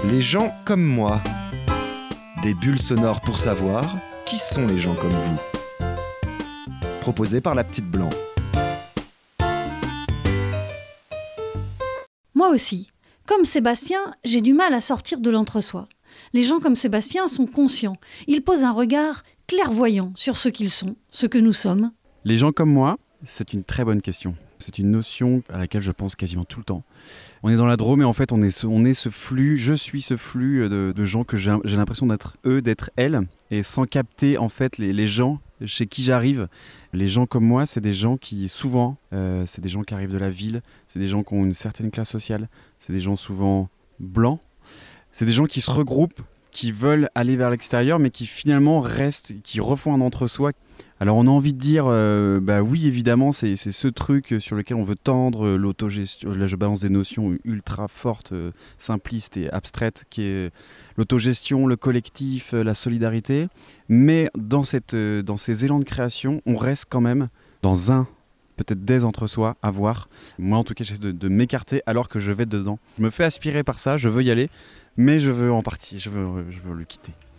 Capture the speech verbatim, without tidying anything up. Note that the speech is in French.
Les gens comme moi. Des bulles sonores pour savoir qui sont les gens comme vous. Proposé par la petite Blanc. Moi aussi. Comme Sébastien, j'ai du mal à sortir de l'entre-soi. Les gens comme Sébastien sont conscients. Ils posent un regard clairvoyant sur ce qu'ils sont, ce que nous sommes. Les gens comme moi, c'est une très bonne question. C'est une notion à laquelle je pense quasiment tout le temps. On est dans la Drôme et en fait on est ce, on est ce flux, je suis ce flux de, de gens que j'ai, j'ai l'impression d'être eux, d'être elles, et sans capter en fait les, les gens chez qui j'arrive. Les gens comme moi, c'est des gens qui souvent, euh, c'est des gens qui arrivent de la ville, c'est des gens qui ont une certaine classe sociale, c'est des gens souvent blancs, c'est des gens qui se regroupent, qui veulent aller vers l'extérieur mais qui finalement restent, qui refont un entre-soi. Alors on a envie de dire, euh, bah oui évidemment c'est, c'est ce truc sur lequel on veut tendre, euh, l'autogestion, là je balance des notions ultra fortes, euh, simplistes et abstraites, qui est l'autogestion, le collectif, euh, la solidarité, mais dans, cette, euh, dans ces élans de création, on reste quand même dans un, peut-être des entre-soi à voir. Moi en tout cas j'essaie de, de m'écarter alors que je vais dedans. Je me fais aspirer par ça, je veux y aller, mais je veux en partie, je veux, je veux le quitter.